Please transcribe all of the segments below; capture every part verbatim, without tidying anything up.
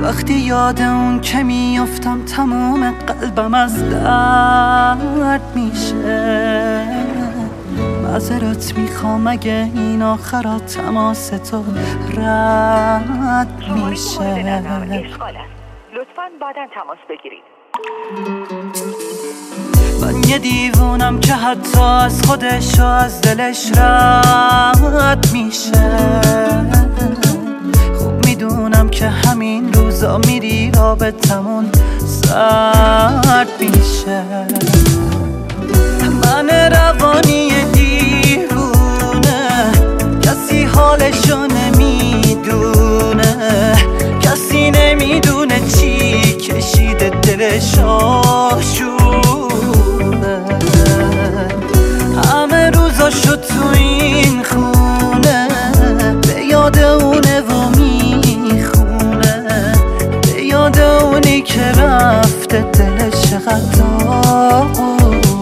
وقتی یاد اون که میافتم تمام قلبم از درد میشه. معذرت میخوام اگه این آخرات تماس تو رد میشه. لطفاً بعداً تماس بگیرید. من یه دیوونم که حتی از خودش و از دلش رد میشه. خوب میدونم که همین روزا میری رابطمون سرد میشه. من روانی دیوونه، کسی حالشو نمیدونه، کسی نمیدونه چی کشیده دلش آشونه. همه روزاشو تو این خونه به یاد اونه و میخونه، به یاد اونی که رفته دلش چقدر داغونه.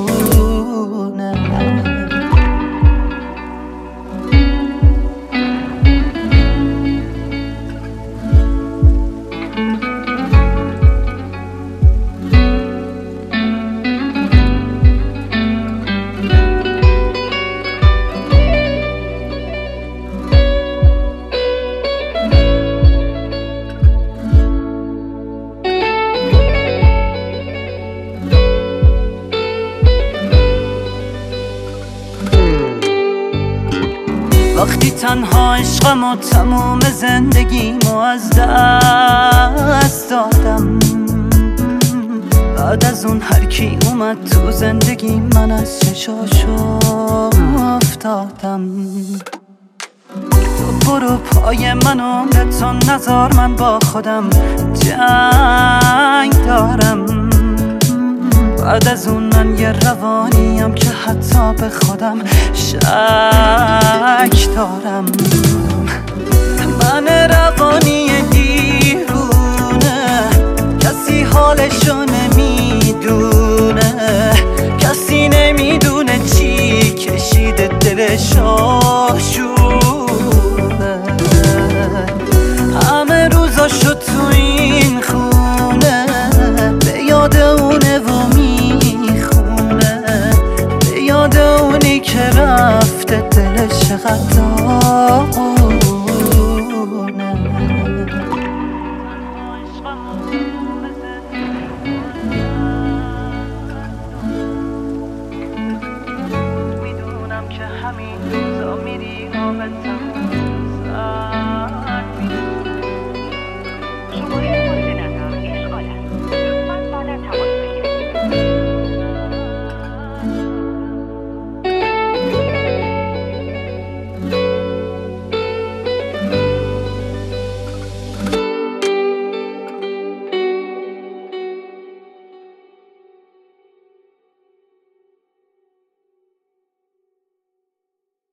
وقتی تنها عشقم و تمام زندگیمو از دست دادم، بعد از اون هر کی اومد تو زندگی من از چشاشو افتادم. تو برو پای من عمرتو نذار، من با خودم جنگ دارم. بعد از اون من یه روانیم که حتی به خودم شک دارم. من روانی